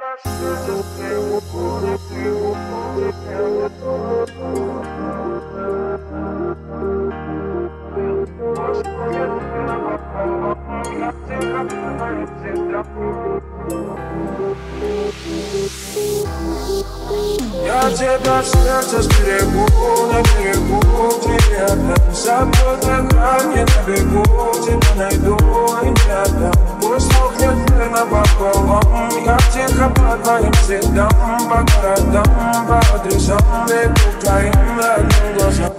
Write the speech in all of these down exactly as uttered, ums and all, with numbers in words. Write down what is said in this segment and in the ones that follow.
Я тебя в сердце сберегу, на берегу, где отдам. Забыл дыхание на бегу, тебя найду и не отдам. Пусть мокнет мир напополам, я тихо по твоим следам, по городам, по адресам, бегу к твоим родным глазам.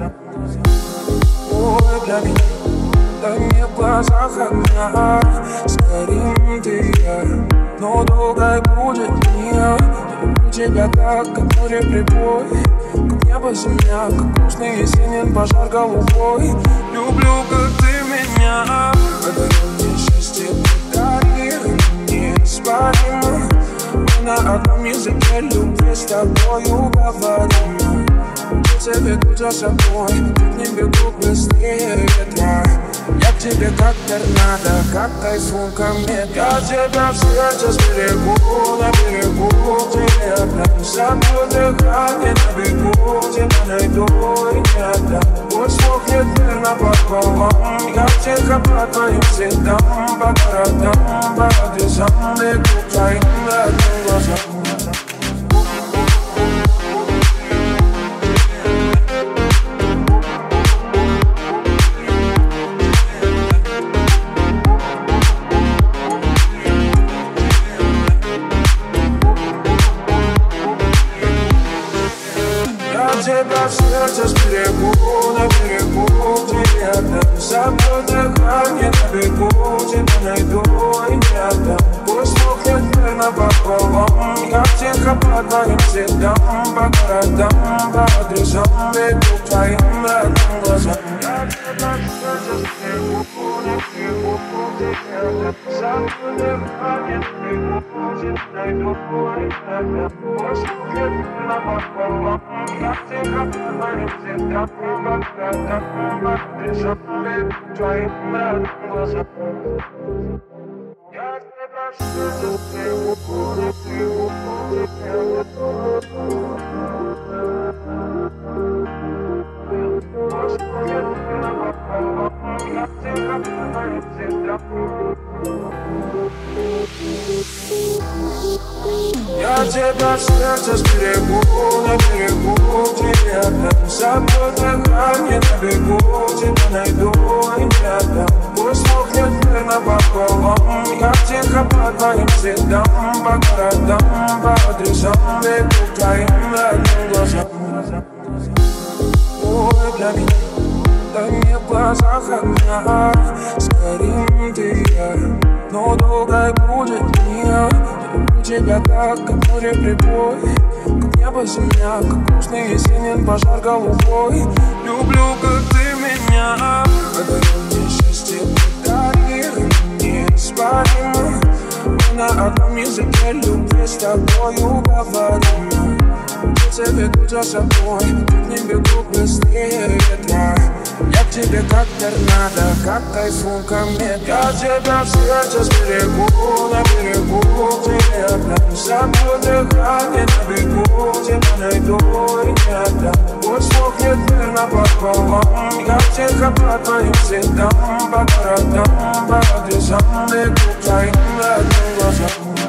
Ой, для меня, дай мне в глазах огня, сгорим ты и я, но долгой будет дня. Тебя так, как море прибой, как небо земля, как грустный весенний пожар голубой. Люблю, как ты меня, подари мне счастье, подари неоспоримо. Мы на одном языке любви с тобою говорим. Птицы ведут за собой, к ним бегут быстрее ветра. Я к тебе как торнадо, как тайфун ко мне. Я тебя в сердце сберегу, на берегу, где я отдам. Забыл дыхание на бегу, тебя найду и не отдам. Пусть мокнет мир напополам, я тихо по твоим следам, по городам, по адресам, бегу к твоим родным глазам. Тебя в сердце сберегу, на берегу, где я отдам. Забыл дыхание на бегу, тебя найду и не отдам. Пусть мокнет мир напополам, я тихо по твоим следам, по городам, по адресам, бегу к твоим родным глазам. Я тебя в сердце сберегу, на берегу, где я отдам. Забыл дыхание на бегу, тебя найду и не отдам. Пусть мокнет мир напополам, я тихо по твоим следам, по городам, по адресам, бегу к твоим родным глазам. Я тебя в сердце сберегу, на берегу, где я отдам. Пусть мокнет мир напополам, я тихо по твоим следам. Я тебя в сердце сберегу, на берегу, где я отдам. Забыл дыхание на бегу, тебя найду и не отдам. Пусть мокнет мир напополам, я тихо по твоим следам, по городам, по адресам, бегу к твоим родным глазам. Ой, для меня, дай мне в глазах огня, сгорим ты и я, но долгой будет дня. Люблю тебя так, как море прибой, как небо земля, как грустный весенний пожар голубой. Люблю, как ты меня, подари мне счастье, подари неоспоримо. Мы на одном языке любви с тобою говорим. Птицы ведут за собой, к ним бегут быстрее ветра. Я к тебе как торнадо, как тайфун ко мне. Я тебя в сердце сберегу, на берегу, где я отдам. Забыл дыхание на бегу, тебя найду и не отдам. Пусть мокнет мир напополам, я тихо по твоим следам, по городам, по адресам, бегу к твоим родным глазам.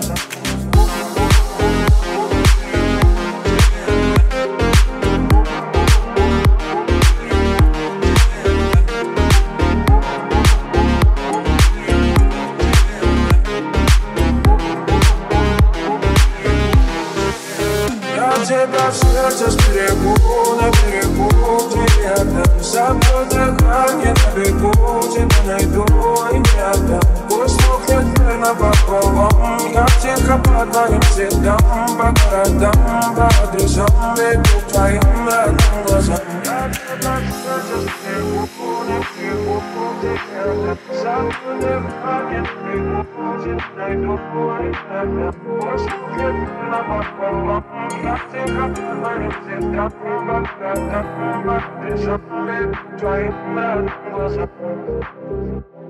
Тебя в сердце сберегу, на берегу, где я отдам. Забыл дыхание на бегу, тебя найду и не отдам. Пусть мокнет мир напополам, я тихо по твоим следам, по городам, по адресам, бегу к твоим родным глазам. Я тебя в сердце сберегу, на берегу, где я отдам. Забыл дыхание на бегу, тебя найду и не отдам. Пусть мокнет мир напополам, я тихо по твоим следам, по городам, по адресам, бегу к твоим родным глазам.